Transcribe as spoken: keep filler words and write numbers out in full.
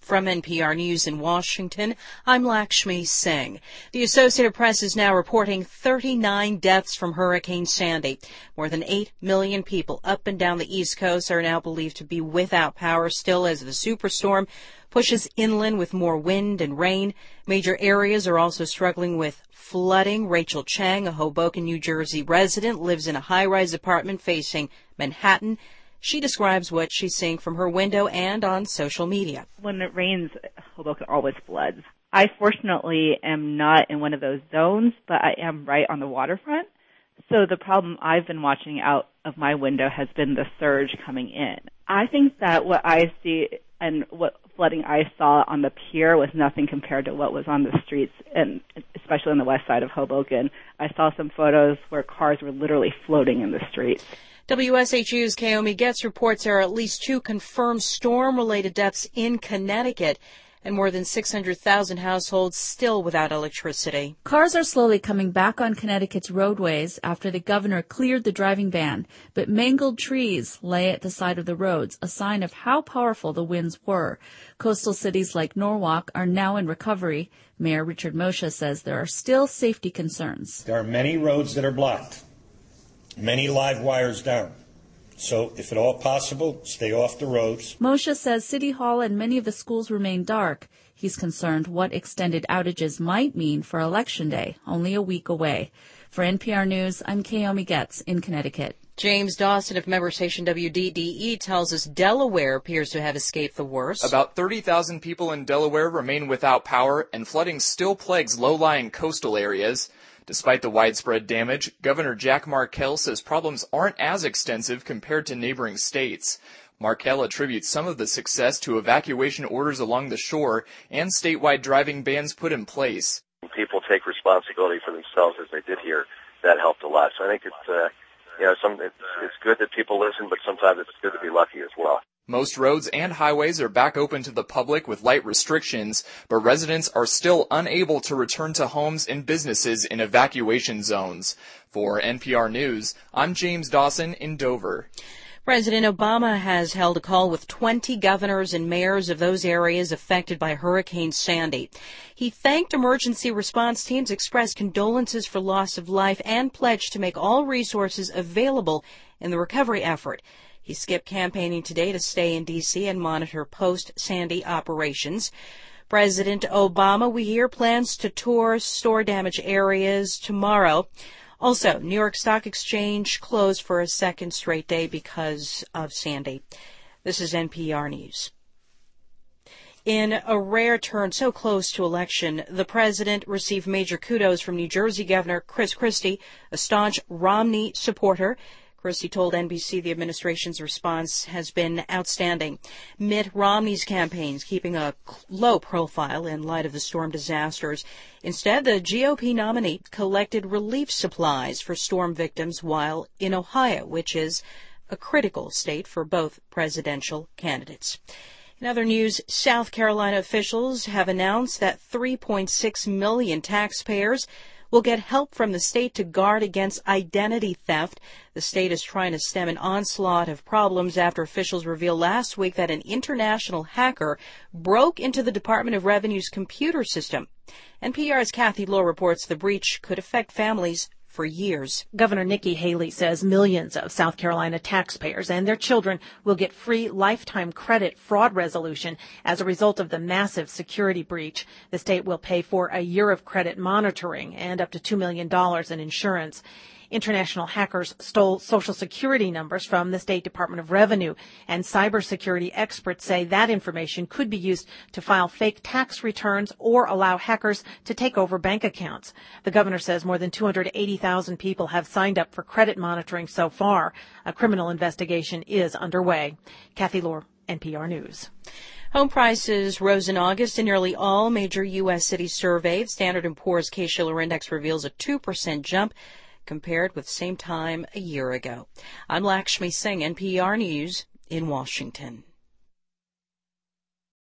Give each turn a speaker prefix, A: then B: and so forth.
A: From N P R News in Washington, I'm Lakshmi Singh. The Associated Press is now reporting thirty-nine deaths from Hurricane Sandy. More than eight million people up and down the East Coast are now believed to be without power still as the superstorm pushes inland with more wind and rain. Major areas are also struggling with flooding. Rachel Chang, a Hoboken, New Jersey resident, lives in a high-rise apartment facing Manhattan. She describes what she's seeing from her window and on social media.
B: When it rains, Hoboken always floods. I fortunately am not in one of those zones, but I am right on the waterfront. So the problem I've been watching out of my window has been the surge coming in. I think that what I see and what flooding I saw on the pier was nothing compared to what was on the streets, and especially on the west side of Hoboken. I saw some photos where cars were literally floating in the streets.
A: W S H U's Kaomi Getz reports there are at least two confirmed storm-related deaths in Connecticut and more than six hundred thousand households still without electricity.
C: Cars are slowly coming back on Connecticut's roadways after the governor cleared the driving ban, but mangled trees lay at the side of the roads, a sign of how powerful the winds were. Coastal cities like Norwalk are now in recovery. Mayor Richard Moshe says there are still safety concerns.
D: There are many roads that are blocked. Many live wires down. So if at all possible, stay off the roads.
C: Moshe says City Hall and many of the schools remain dark. He's concerned what extended outages might mean for Election Day, only a week away. For N P R News, I'm Kaomi Getz in Connecticut.
A: James Dawson of member station W D D E tells us Delaware appears to have escaped the worst.
E: About thirty thousand people in Delaware remain without power, and flooding still plagues low-lying coastal areas. Despite the widespread damage, Governor Jack Markell says problems aren't as extensive compared to neighboring states. Markell attributes some of the success to evacuation orders along the shore and statewide driving bans put in place.
F: People take responsibility for themselves as they did here. That helped a lot. So I think it's, uh, you know, some, it's, it's good that people listen, but sometimes it's good to be lucky as well.
E: Most roads and highways are back open to the public with light restrictions, but residents are still unable to return to homes and businesses in evacuation zones. For N P R News, I'm James Dawson in Dover.
A: President Obama has held a call with twenty governors and mayors of those areas affected by Hurricane Sandy. He thanked emergency response teams, expressed condolences for loss of life, and pledged to make all resources available in the recovery effort. He skipped campaigning today to stay in D C and monitor post-Sandy operations. President Obama, we hear, plans to tour storm-damaged areas tomorrow. Also, New York Stock Exchange closed for a second straight day because of Sandy. This is N P R News. In a rare turn so close to election, the president received major kudos from New Jersey Governor Chris Christie, a staunch Romney supporter. Christie told N B C the administration's response has been outstanding. Mitt Romney's campaign's keeping a low profile in light of the storm disasters. Instead, the G O P nominee collected relief supplies for storm victims while in Ohio, which is a critical state for both presidential candidates. In other news, South Carolina officials have announced that three point six million taxpayers will get help from the state to guard against identity theft. The state is trying to stem an onslaught of problems after officials revealed last week that an international hacker broke into the Department of Revenue's computer system. N P R's Kathy Lohr reports the breach could affect families for years.
G: Governor Nikki Haley says millions of South Carolina taxpayers and their children will get free lifetime credit fraud resolution as a result of the massive security breach. The state will pay for a year of credit monitoring and up to two million dollars in insurance. International hackers stole Social Security numbers from the State Department of Revenue, and cybersecurity experts say that information could be used to file fake tax returns or allow hackers to take over bank accounts. The governor says more than two hundred eighty thousand people have signed up for credit monitoring so far. A criminal investigation is underway. Kathy Lohr, N P R News.
A: Home prices rose in August in nearly all major U S cities surveyed. Standard and Poor's Case-Shiller Index reveals a two percent jump compared with same time a year ago. I'm Lakshmi Singh, N P R News in Washington.